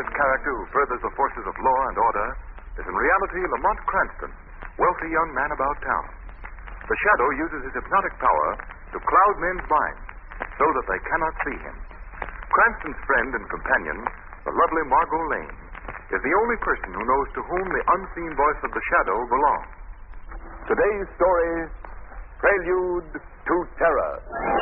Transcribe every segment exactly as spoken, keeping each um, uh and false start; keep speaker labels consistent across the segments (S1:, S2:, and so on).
S1: mysterious character who furthers the forces of law and order is in reality Lamont Cranston, wealthy young man about town. The shadow uses his hypnotic power to cloud men's minds so that they cannot see him. Cranston's friend and companion, the lovely Margot Lane, is the only person who knows to whom the unseen voice of the shadow belongs.
S2: Today's story, Prelude to Terror.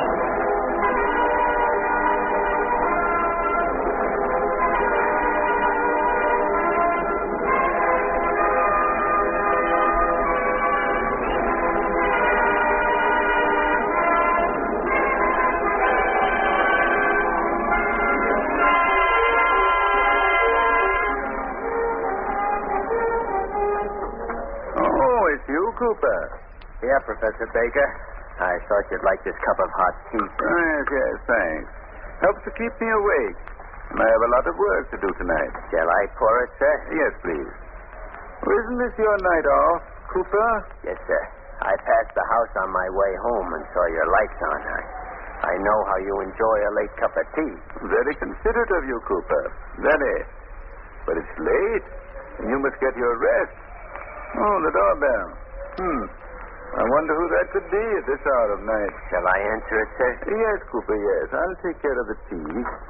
S3: Cooper. Yeah, Professor Baker. I thought you'd like this cup of hot tea.
S2: Yes, yes, thanks. Helps to keep me awake. And I have a lot of work to do tonight.
S3: Shall I pour it, sir?
S2: Yes, please. Well, isn't this your night off, Cooper?
S3: Yes, sir. I passed the house on my way home and saw your lights on. I, I know how you enjoy a late cup of tea.
S2: Very considerate of you, Cooper. Very. But it's late, and you must get your rest. Oh, the doorbell. Hmm. I wonder who that could be at this hour of night.
S3: Shall I answer it, sir?
S2: Yes, Cooper, yes. I'll take care of the tea.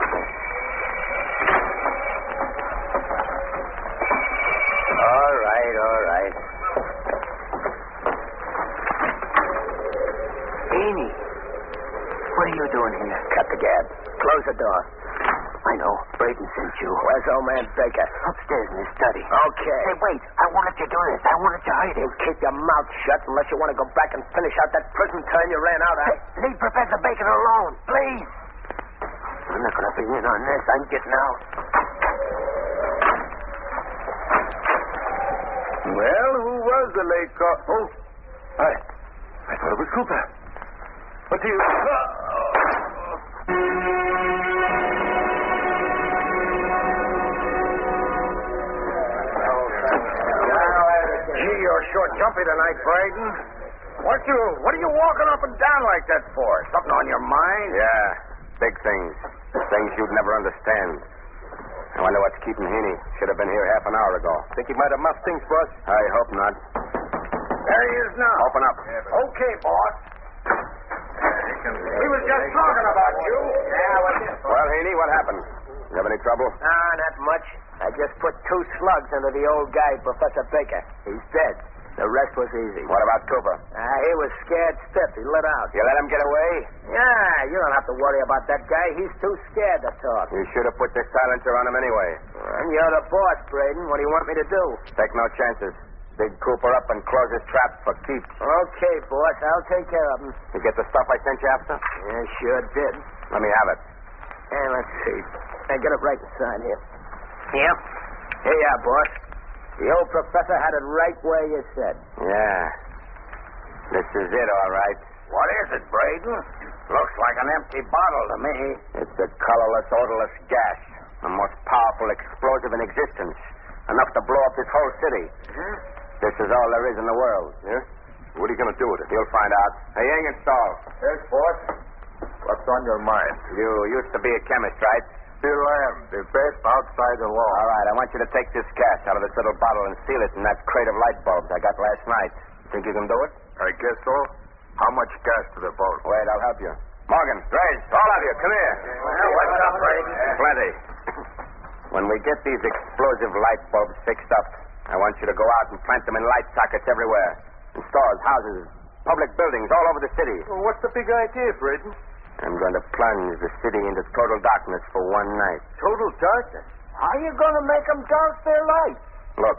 S3: All right, all right. Amy, what are you doing here? Cut the gab. Close the door. I know. Braden sent you. Where's old man Baker? Upstairs in his study. Okay. Hey, wait. I won't let you do this. I won't let you hide him. Keep your mouth shut unless you want to go back and finish out that prison term you ran out of. Hey, leave Professor Baker alone, please. I'm not going to be in on this. I'm getting out.
S2: Well, who was the late call? Oh, I, I thought it was Cooper. What do you...
S4: Gee, you're sure jumpy tonight, Braden. What you, what are you walking up and down like that for? Something on your mind?
S5: Yeah, big things. Things you'd never understand. I wonder what's keeping Heaney. Should have been here half an hour ago.
S2: Think he might have muffed things for us?
S5: I hope not.
S4: There he is now.
S5: Open up.
S4: Okay, boss. He was just talking about you. Yeah, what's it?
S5: Well, Heaney, what happened? You have any trouble?
S3: Ah, not much. I just put two slugs into the old guy, Professor Baker. He's dead. The rest was easy.
S5: What about Cooper?
S3: Ah, he was scared stiff. He lit out.
S5: You let him get away?
S3: Yeah, you don't have to worry about that guy. He's too scared to talk.
S5: You should have put the silencer on him anyway.
S3: And you're the boss, Braden. What do you want me to do?
S5: Take no chances. Dig Cooper up and close his trap for keeps.
S3: Okay, boss. I'll take care of him.
S5: You get the stuff I sent you after?
S3: Yeah, sure did.
S5: Let me have it.
S3: And let's see. I get it right inside here. Yep. Here you are, boss. The old professor had it right where you said.
S5: Yeah. This is it, all right.
S4: What is it, Braden? Looks like an empty bottle to me.
S5: It's a colorless, odorless gas. The most powerful explosive in existence. Enough to blow up this whole city.
S4: Hmm?
S5: This is all there is in the world.
S2: Yeah? What are you going to do with it?
S5: You'll find out. Hey, Ingersoll.
S2: Yes, boss. What's on your mind?
S5: You used to be a chemist, right?
S2: Still I am. The best outside the law.
S5: All right, I want you to take this gas out of this little bottle and seal it in that crate of light bulbs I got last night. Think you can do it?
S2: I guess so. How much gas to the boat?
S5: Wait, I'll help you. Morgan, Grace, all of you, come here.
S4: Well, what's up, Braden?
S5: Plenty. When we get these explosive light bulbs fixed up, I want you to go out and plant them in light sockets everywhere. In stores, houses, public buildings all over the city.
S2: Well, what's the big idea, Braden?
S5: I'm going to plunge the city into total darkness for one night.
S2: Total darkness?
S4: How are you going to make them douse their lights?
S5: Look,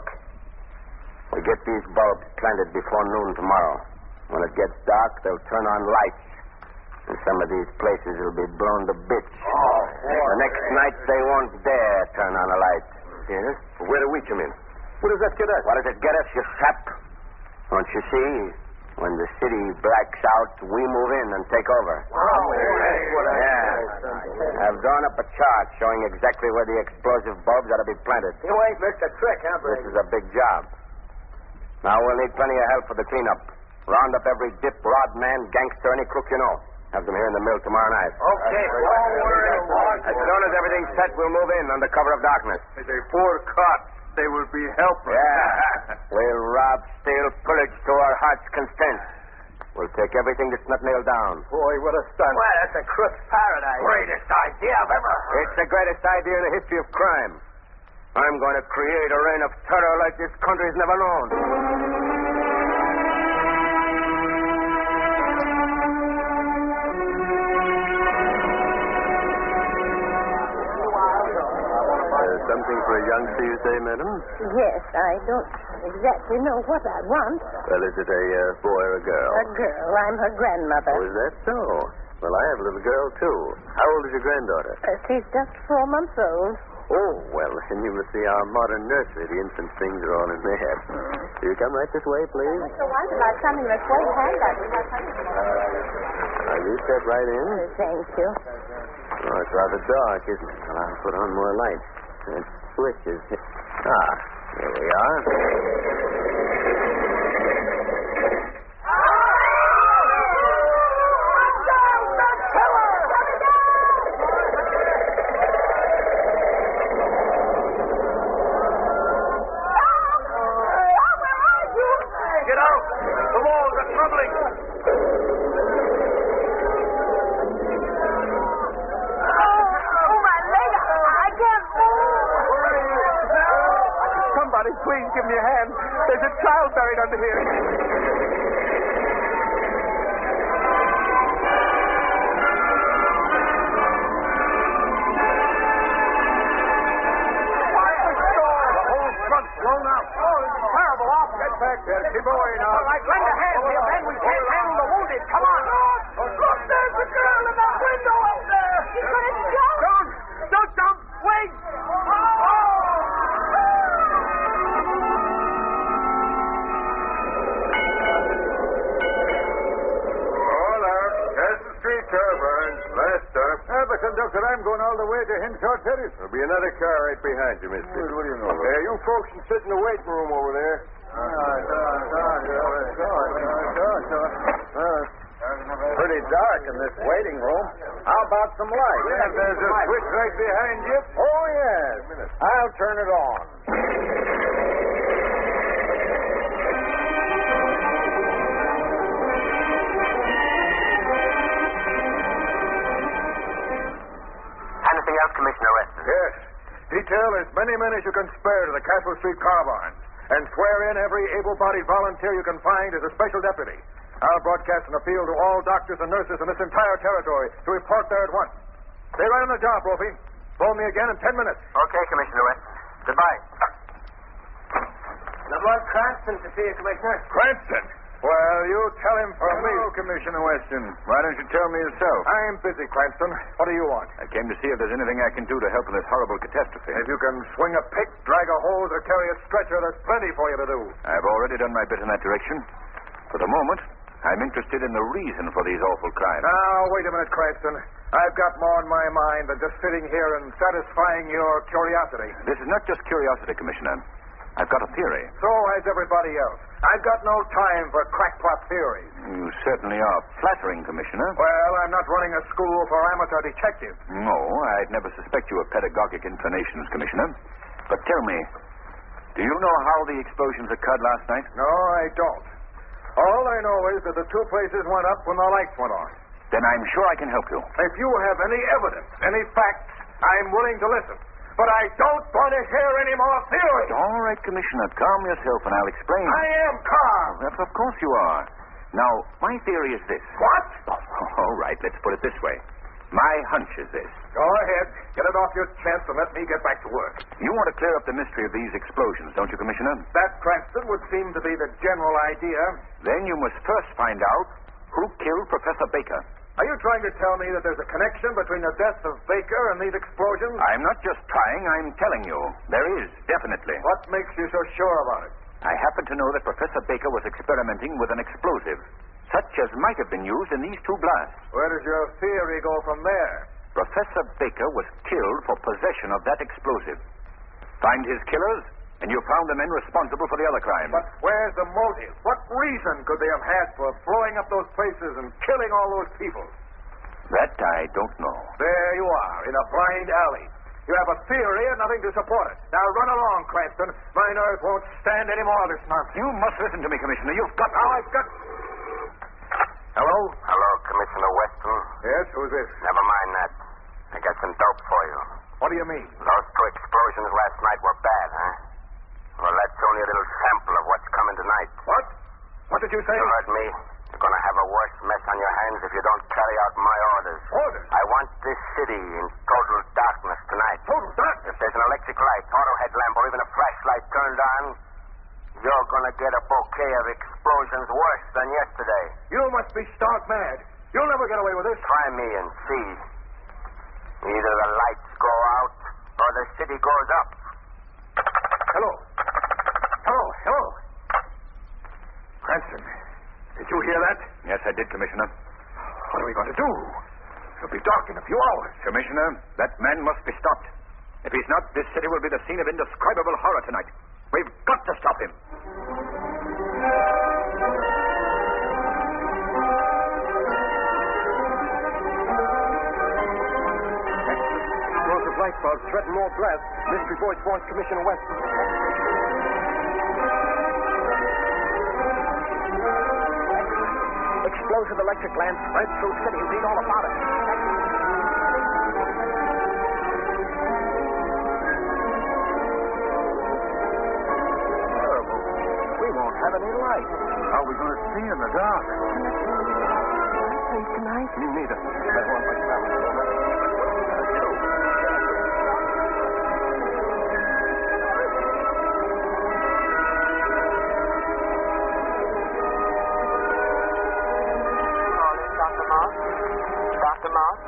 S5: we get these bulbs planted before noon tomorrow. When it gets dark, they'll turn on lights. And some of these places will be blown to bits.
S4: Oh, boy.
S5: The next night, they won't dare turn on a light.
S2: Yes? Where do we come in? What does that get us?
S5: What does it get us, you sap? Don't you see? When the city blacks out, we move in and take over.
S4: Oh, that's what I
S5: Yeah. I've drawn up a chart showing exactly where the explosive bulbs are to be planted.
S4: You ain't missed a trick, huh,
S5: This
S4: Braden?
S5: is a big job. Now we'll need plenty of help for the cleanup. Round up every dip, rod man, gangster, any crook you know. Have them here in the mill tomorrow night.
S4: Okay, don't worry, Walt.
S5: As soon as everything's set, we'll move in under cover of darkness.
S2: They poor cops. They will be helpless.
S5: Yeah. We'll rob, steal, pillage to our heart's content. We'll take everything that's not nailed down.
S2: Boy, what a stunt.
S3: Well, that's a crook's paradise.
S4: Greatest idea I've ever heard.
S5: It's the greatest idea in the history of crime. I'm going to create a reign of terror like this country's never known.
S2: Something for a youngster, you say, madam?
S6: Yes, I don't exactly know what I want.
S2: Well, is it a uh, boy or a girl?
S6: A girl. I'm her grandmother.
S2: Oh, is that so? Well, I have a little girl, too. How old is your granddaughter?
S6: Uh, she's just four months old.
S2: Oh, well, then you must see our modern nursery. The infant things are all in there. Will you come right this way, please?
S6: Mister White, about coming this way, hand up.
S2: Now, you step right in.
S6: Uh, thank you.
S2: Oh, it's rather dark, isn't it? Well, I'll put on more light. That switch is... Ah, here we are.
S4: Get out! The walls are crumbling!
S2: Somebody, please give me a hand. There's a child buried under here.
S4: Blown out. Oh, this is terrible. Off. Get back there. Keep away now. All right, lend a hand here, Ben. We can't handle the wounded. Come on. Look, there's the girl in that window up there.
S6: She's going to jump.
S4: Don't. Don't jump. Wait. Oh.
S2: All out. There's the streetcar, Burns. Last stop.
S4: Uh, but, conductor, I'm going all the way to Hinshaw Terrace.
S2: There'll be another car right behind you, mister.
S4: What do you know?
S2: Yeah, you folks can sit in the waiting room over there.
S4: Pretty dark in this waiting room. How about some light?
S2: Yeah, there's a switch right behind you.
S4: Oh, yes. I'll turn it on.
S3: Anything else, Commissioner Weston?
S1: Yes. Detail as many men as you can spare to the Castle Street car barn. And swear in every able-bodied volunteer you can find as a special deputy. I'll broadcast an appeal to all doctors and nurses in this entire territory to report there at once. Stay right on the job, Ropey. Phone me again in ten minutes.
S3: Okay, Commissioner Weston. Goodbye. Lamont Cranston to see you, Commissioner.
S1: Cranston? Well, you tell him for me.
S2: Hello, Commissioner Weston. Why don't you tell me yourself?
S1: I'm busy, Cranston. What do you want?
S2: I came to see if there's anything I can do to help in this horrible catastrophe.
S1: If you can swing a pick, drag a hose, or carry a stretcher, there's plenty for you to do.
S2: I've already done my bit in that direction. For the moment, I'm interested in the reason for these awful crimes.
S1: Now, wait a minute, Cranston. I've got more on my mind than just sitting here and satisfying your curiosity.
S2: This is not just curiosity, Commissioner. I've got a theory.
S1: So has everybody else. I've got no time for crackpot theories.
S2: You certainly are flattering, Commissioner.
S1: Well, I'm not running a school for amateur detectives.
S2: No, I'd never suspect you of pedagogic inclinations, Commissioner. But tell me, do you know how the explosions occurred last night?
S1: No, I don't. All I know is that the two places went up when the lights went on.
S2: Then I'm sure I can help you.
S1: If you have any evidence, any facts, I'm willing to listen. But I don't want to hear any more theories.
S2: All right, Commissioner, calm yourself and I'll explain.
S1: I am calm.
S2: Yes, of course you are. Now, my theory is this.
S1: What?
S2: Oh, all right, let's put it this way. My hunch is this.
S1: Go ahead. Get it off your chest and let me get back to work.
S2: You want to clear up the mystery of these explosions, don't you, Commissioner?
S1: That, Cranston, would seem to be the general idea.
S2: Then you must first find out who killed Professor Baker.
S1: Are you trying to tell me that there's a connection between the death of Baker and these explosions?
S2: I'm not just trying, I'm telling you. There is, definitely.
S1: What makes you so sure about it?
S2: I happen to know that Professor Baker was experimenting with an explosive, such as might have been used in these two blasts.
S1: Where does your theory go from there?
S2: Professor Baker was killed for possession of that explosive. Find his killers, and you found the men responsible for the other crimes.
S1: But where's the motive? What reason could they have had for blowing up those places and killing all those people?
S2: That I don't know.
S4: There you are, in a blind alley. You have a theory and nothing to support it. Now run along, Cranston. My nerves won't stand any more of this nonsense.
S2: You must listen to me, Commissioner. You've got...
S4: Now I've got... Hello?
S5: Hello, Commissioner Weston.
S4: Yes, who's this?
S5: Never mind that. I got some dope for you.
S4: What do you mean?
S5: Those two explosions last night were bad, huh? Well, that's only a little sample of what's coming tonight.
S4: What? What did you say?
S5: You heard me. You're going to have a worse mess on your hands if you don't carry out my orders.
S4: Orders?
S5: I want this city in total darkness tonight.
S4: Total darkness?
S5: If there's an electric light, auto headlamp, or even a flashlight turned on, you're going to get a bouquet of explosions worse than yesterday.
S4: You must be stark mad. You'll never get away with this.
S5: Try me and see. Either the lights go out or the city goes up.
S4: Hello. Hello, hello. Cranston, did you hear that?
S2: Yes, I did, Commissioner.
S4: What are we going to do? It'll be dark in a few hours.
S2: Commissioner, that man must be stopped. If he's not, this city will be the scene of indescribable horror tonight. We've got to stop him.
S3: Explosive light bulbs threaten more blast. Mystery voice warns Commissioner Weston. Explosive electric lamps spread through city. Read all about it.
S4: Terrible. We won't have any light. How are we going to see in the dark?
S6: Place tonight?
S4: Me neither. I want my travel so much.
S7: Doctor Moss? Doctor Moss?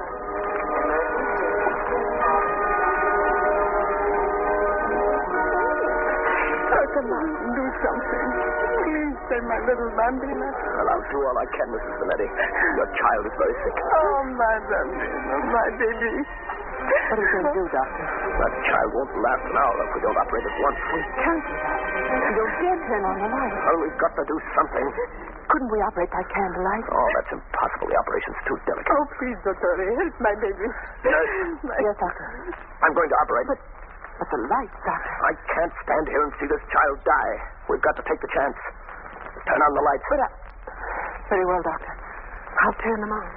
S6: Doctor Martin, do something. Please save my little bambina.
S3: Well, I'll do all I can, Missus Vanetti. Your child is very sick.
S6: Oh, my bambina, my baby. What are we going to do, Doctor?
S3: That child won't last an hour if we don't operate at once.
S6: We can't do that. You'll dare turn on the light.
S3: Well, we've got to do something.
S6: Couldn't we operate by candlelight?
S3: Oh, that's impossible. The operation's too delicate.
S6: Oh, please, Doctor, help my baby.
S3: Nurse.
S6: My... Yes, Doctor.
S3: I'm going to operate.
S6: But, but the lights, Doctor.
S3: I can't stand here and see this child die. We've got to take the chance. Turn on the lights.
S6: But I... Very well, Doctor. I'll turn them on.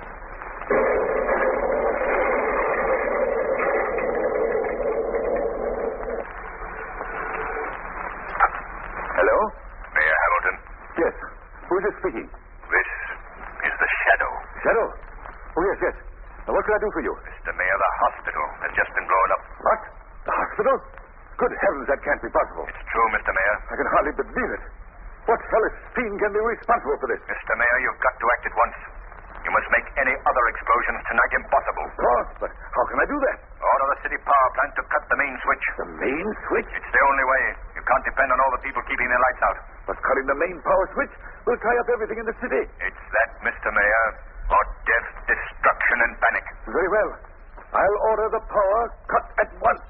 S2: Hello?
S1: Mayor Hamilton,
S2: Yes. Who is this speaking?
S1: this is the Shadow.
S2: Shadow? Oh, yes, yes. Now, what can I do for you?
S1: Mister Mayor, the hospital has just been blown up.
S2: What? The hospital? Good heavens, that can't be possible.
S1: It's true, Mister Mayor.
S2: I can hardly believe it. What hellish fiend can be responsible for this?
S1: Mister Mayor, you've got to act at once. You must make any other explosions tonight impossible.
S2: Of course, but how can I do that?
S1: Order the city power plant to cut the main switch.
S2: The main switch?
S1: It's the only way. You can't depend on all the people keeping their lights out.
S2: But cutting the main power switch will tie up everything in the city.
S1: It's that, Mister Mayor, or death, destruction, and panic.
S2: Very well. I'll order the power cut at once.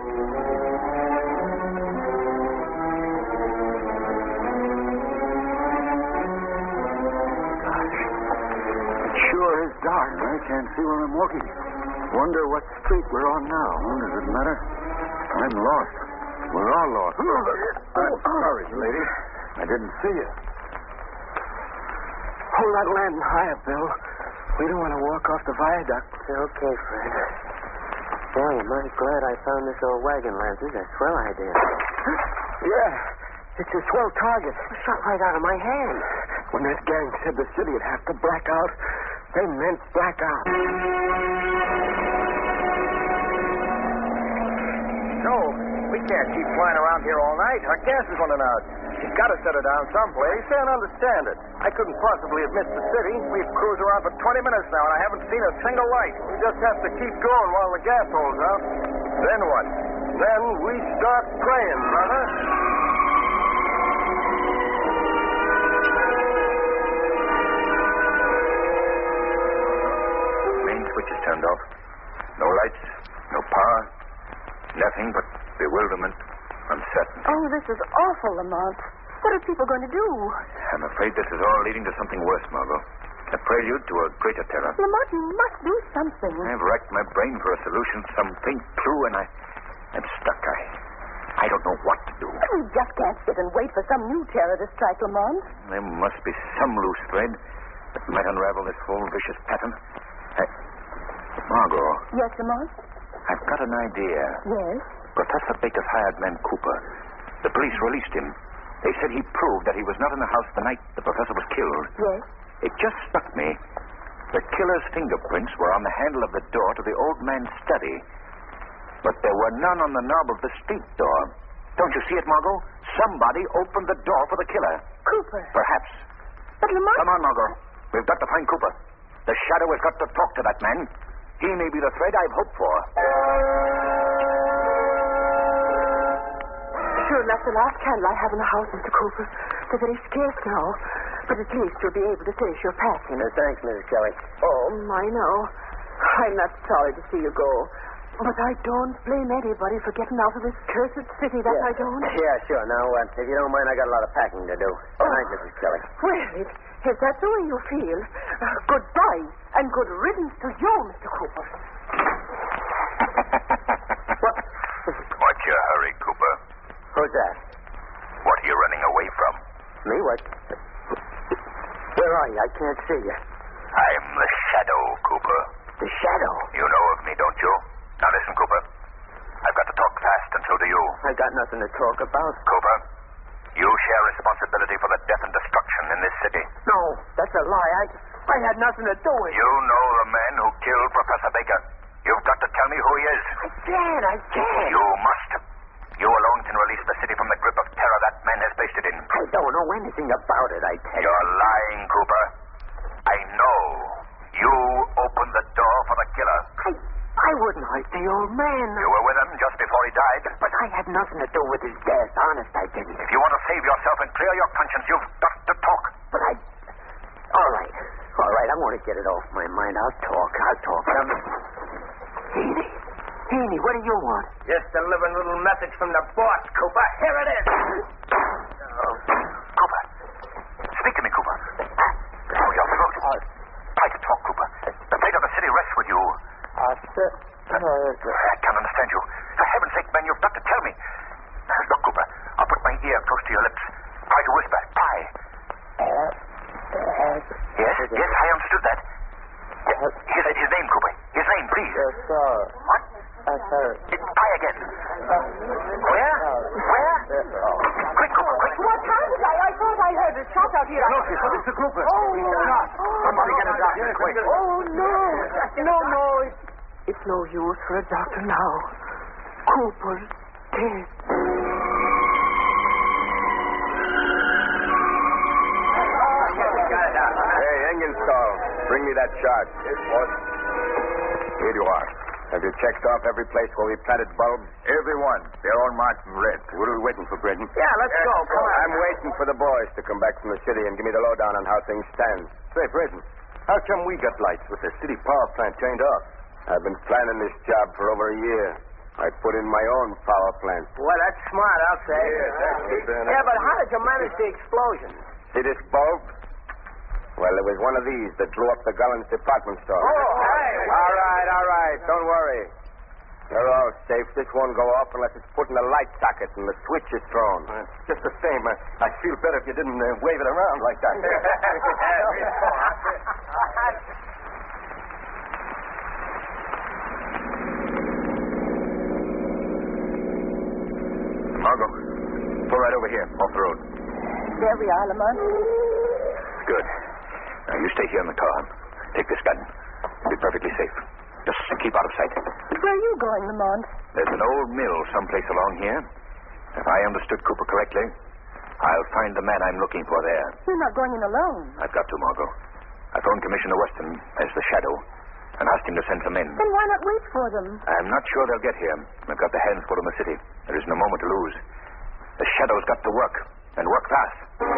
S3: It sure is dark.
S2: I can't see where I'm walking.
S3: Wonder what street we're on now.
S2: Oh, does it matter? I'm lost. We're all lost. I'm sorry, lady. I didn't see you.
S3: Hold that lantern higher, Bill. We don't want to walk off the viaduct.
S7: Okay, Fred. Boy, I'm mighty glad I found this old wagon lamp. This is a swell idea.
S3: Yeah, it's a swell target.
S7: It shot right out of my hand.
S3: When that gang said the city would have to black out, they meant black out.
S4: No, we can't keep flying around here all night. Our gas is running out. You've got to set her down someplace. I don't understand it. I couldn't possibly have missed the city. We've cruised around for twenty minutes now, and I haven't seen a single light. We just have to keep going while the gas holds out. Then what? Then we start praying, brother.
S2: Main switch is turned off. No lights, no power. Nothing but bewilderment, uncertainty.
S6: Oh, this is awful, Lamont. What are people going to do?
S2: I'm afraid this is all leading to something worse, Margot. A prelude to a greater terror.
S6: Lamont, you must do something.
S2: I've racked my brain for a solution, some faint clue, and I, I'm stuck. I, I don't know what to do.
S6: We just can't sit and wait for some new terror to strike Lamont.
S2: There must be some loose thread that might unravel this whole vicious pattern. I, Margot,
S6: Yes, Lamont?
S2: I've got an idea.
S6: Yes?
S2: Professor Baker's hired man, Cooper. The police released him. They said he proved that he was not in the house the night the professor was killed.
S6: Yes?
S2: It just struck me. The killer's fingerprints were on the handle of the door to the old man's study. But there were none on the knob of the street door. Don't you see it, Margot? Somebody opened the door for the killer.
S6: Cooper.
S2: Perhaps.
S6: But Lamont...
S2: Come on, Margot. We've got to find Cooper. The shadow has got to talk to that man. He may be the thread I've hoped for.
S6: Sure, that's the last candle I have in the house, Mister Cooper. They're very scarce now. But at least you'll be able to finish your packing.
S3: Uh, thanks, Missus Kelly.
S6: Oh, I know. I'm not sorry to see you go. But I don't blame anybody for getting out of this cursed city, that
S3: yeah.
S6: I don't.
S3: Yeah, sure. Now, uh, if you don't mind, I got a lot of packing to do. Good night,
S6: Oh.
S3: Missus Kelly.
S6: Well, if, if that's the way you feel, uh, goodbye and good riddance to you, Mister Cooper.
S3: What?
S1: What's your hurry, Cooper?
S3: Who's that?
S1: What are you running away from?
S3: Me? What? Where are you? I can't see you.
S1: I'm the Shadow, Cooper.
S3: The shadow.
S1: You know of me, don't you? Now listen, Cooper. I've got to talk fast, and so do you.
S3: I got nothing to talk about.
S1: Cooper, you share responsibility for the death and destruction in this city.
S3: No, that's a lie. I, I had nothing to do with it.
S1: You know the man who killed Professor Baker. You've got to tell me who he is.
S3: I can't. I can't.
S1: You must. You alone can release the city from the grip of terror that man has placed it in.
S3: I don't know anything about it, I tell you.
S1: You're lying, Cooper. I know. You opened the door for the killer.
S3: I, I wouldn't hurt the old man.
S1: You were with him just before he died.
S3: But I had nothing to do with his death. Honest, I didn't.
S1: If you want to save yourself and clear your conscience, you've got to talk.
S3: But I... All right. All right, I want to get it off my mind. I'll talk. I'll talk. But I'm... Heaney. Heaney, what do you want?
S4: Just a living little message from the boss, Cooper. Here it is.
S1: Oh. Cooper. Speak to me, Cooper. Oh, your throat. Try to talk, Cooper. The fate of the city rests with you.
S3: Uh, sir. Uh,
S1: I can't understand you. For heaven's sake, man, you've got to tell me. Look, Cooper, I'll put my ear close to your lips. Try to whisper. Try.
S3: uh, uh,
S1: Yes, yes, I understood that. His, his name, Cooper. His name, please.
S3: Yes, sir.
S1: What?
S3: Uh, sir.
S1: Try again. Where? Where? Quick, Cooper, quick.
S6: What happened? I, I thought I heard a shot out here.
S4: Look, it's Mister Cooper.
S6: Oh,
S1: Somebody get a doctor, quick.
S6: Oh, no. No, no. It's, it's no use for a doctor now. Cooper's dead.
S5: Hey, engine stall. Bring me that chart. Yes, boss. Here you are. Have you checked off every place where we planted bulbs?
S2: Every one. They're all marked in red.
S5: What are we waiting for, Braden?
S4: Yeah, let's go. Come on.
S5: I'm waiting for the boys to come back from the city and give me the lowdown on how things stand. Say, Braden, how come we got lights with the city power plant turned off? I've been planning this job for over a year. I put in my own power plant.
S4: Well, that's smart, I'll say. Yeah, but how did you manage the explosion?
S5: See this bulb? Well, it was one of these that blew up the Gullens department store.
S4: Oh, hey.
S5: All right, all right. Don't worry. You're all safe. This won't go off unless it's put in the light socket and the switch is thrown.
S2: Uh, just the same, uh, I'd feel better if you didn't uh, wave it around like that. Margot, pull right over here, off the road.
S6: There we are, Lamont.
S2: Good. Now, you stay here in the car. Take this gun. Be perfectly safe. Just keep out of sight.
S6: But where are you going, Lamont?
S2: There's an old mill someplace along here. If I understood Cooper correctly, I'll find the man I'm looking for there.
S6: You're not going in alone.
S2: I've got to, Margot. I phoned Commissioner Weston as the Shadow and asked him to send some men.
S6: Then why not wait for them?
S2: I'm not sure they'll get here. I've got the hands full in the city. There isn't a moment to lose. The Shadow's got to work, and work fast.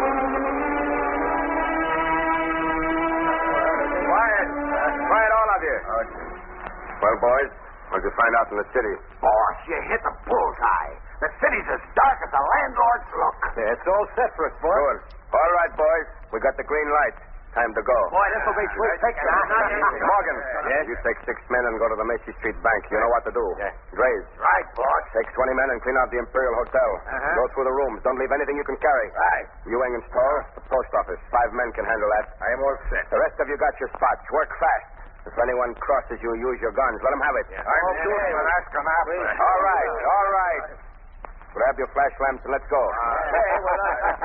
S5: Quiet. Uh, quiet, all of you. Well, boys, what'd you find out in the city?
S3: Boss, you hit the bullseye. The city's as dark as a landlord's look.
S5: Yeah, it's all set for us, boys. Good. All right, boys. We got the green light. Time to go.
S4: Boy, this will be sweet picture.
S5: Morgan.
S2: Yes?
S5: You take six men and go to the Macy Street Bank. You know what to do.
S2: Yeah.
S5: Graves.
S4: Right, boss.
S5: Take twenty men and clean out the Imperial Hotel.
S4: Uh-huh.
S5: Go through the rooms. Don't leave anything you can carry.
S4: Right.
S5: Ewing and Stoll, the post office. Five men can handle that.
S4: I'm all set.
S5: The rest of you got your spots. Work fast. If anyone crosses you, use your guns. Let them have it.
S4: I'm doing it. Ask him after.
S5: All right, all right. Grab your flash lamps and let's go.
S4: Hey, well,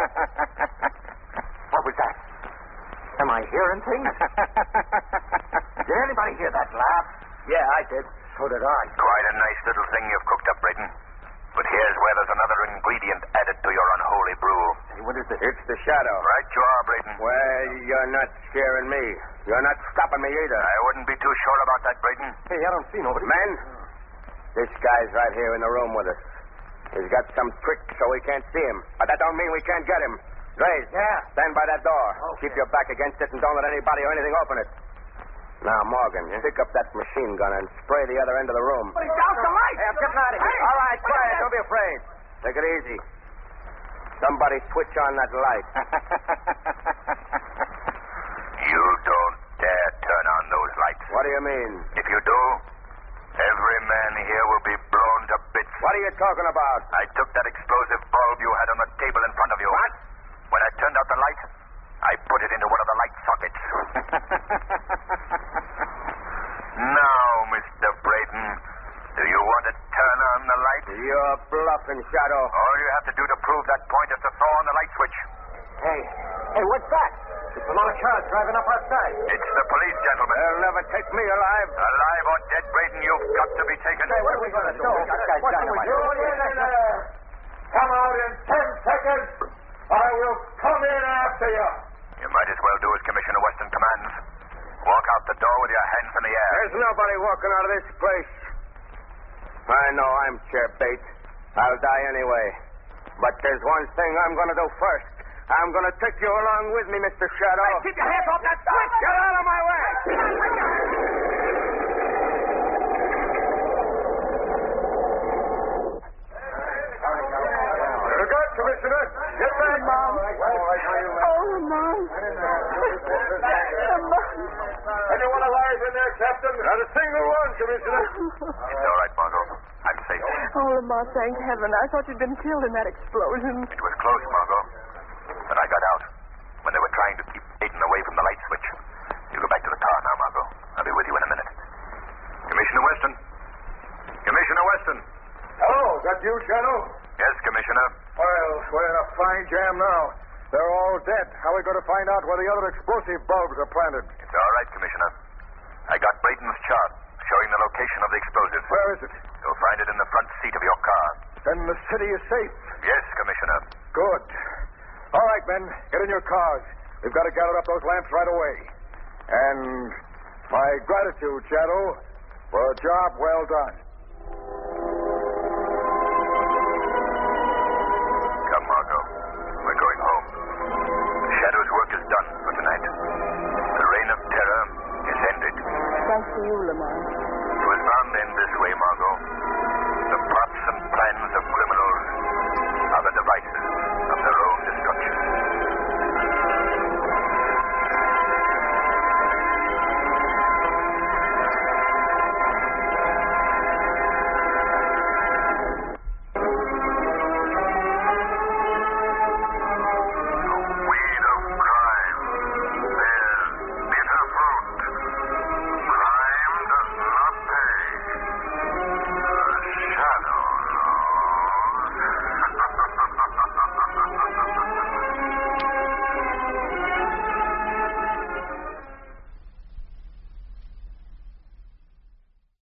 S3: What was that? Am I hearing things? Did anybody hear that laugh?
S4: Yeah, I did. So did I.
S8: Quite a nice little thing you've cooked up, Brayton. But here's where there's another ingredient added to your unholy brew.
S3: Hey, what is it?
S5: It's the shadow.
S8: Right you are, Brayton.
S5: Well, you're not scaring me. You're not stopping me either.
S8: I wouldn't be too sure about that, Brayton.
S4: Hey, I don't see nobody.
S5: Men, this guy's right here in the room with us. He's got some trick so we can't see him. But that don't mean we can't get him. Grace,
S4: Yeah.
S5: stand by that door.
S4: Okay.
S5: Keep your back against it and don't let anybody or anything open it. Now, Morgan, pick up that machine gun and spray the other end of the room.
S4: But he's out the light. Hey, I'm getting out of here.
S5: All right, quiet. Don't be afraid. Take it easy. Somebody switch on that light.
S8: You don't dare turn on those lights.
S5: What do you mean?
S8: If you do, every man here will be blown to bits.
S5: What are you talking about?
S8: I took that explosive bulb you had on the table in front of you.
S5: What?
S8: When I turned out the light, I put it into one of the light sockets. Now, Mister Brayton, do you want to turn on the light?
S5: You're bluffing, Shadow.
S8: All you have to do to prove that point is to throw on the light switch.
S4: Hey, hey, what's that? It's a lot of cars driving up outside.
S8: It's the police, gentlemen.
S5: They'll never take me alive.
S8: Alive or dead, Brayton, you've got to be taken.
S4: Hey, what are we going to do? That guy's dynamite.
S1: Come out in ten seconds. I will come in after you.
S8: You might as well do as Commissioner Weston commands. Walk out the door with your hands in the air.
S5: There's nobody walking out of this place. I know I'm chair bait. I'll die anyway. But there's one thing I'm going to do first. I'm going to take you along with me, Mister Shadow.
S4: Keep your hands off that switch.
S5: Get out of my way.
S1: You're good, Commissioner. Get back, Mom.
S6: Oh, Lamont. Lamont.
S1: Anyone alive in there, Captain? Not a single one, Commissioner.
S8: It's all right, Margot. I'm safe.
S6: Oh, Lamont, thank heaven. I thought you'd been killed in that explosion.
S8: It was close, Margot. But I got out when they were trying to keep Aiden away from the light switch. You go back to the car now, Margot. I'll be with you in a minute. Commissioner Weston. Commissioner Weston.
S1: Hello, is that you, Shadow?
S8: Yes, Commissioner.
S1: Well, we're in a fine jam now. They're all dead. How are we going to find out where the other explosive bulbs are planted?
S8: It's all right, Commissioner. I got Brayton's chart showing the location of the explosives.
S1: Where is it?
S8: You'll find it in the front seat of your car.
S1: Then the city is safe.
S8: Yes, Commissioner.
S1: Good. All right, men, get in your cars. We've got to gather up those lamps right away. And my gratitude, Shadow, for a job well done.
S8: Come, Margot. We're going home. The Shadow's work is done for tonight. The reign of terror is ended.
S6: Thanks to you, Lamont.
S8: It was bound to end this way, Margot.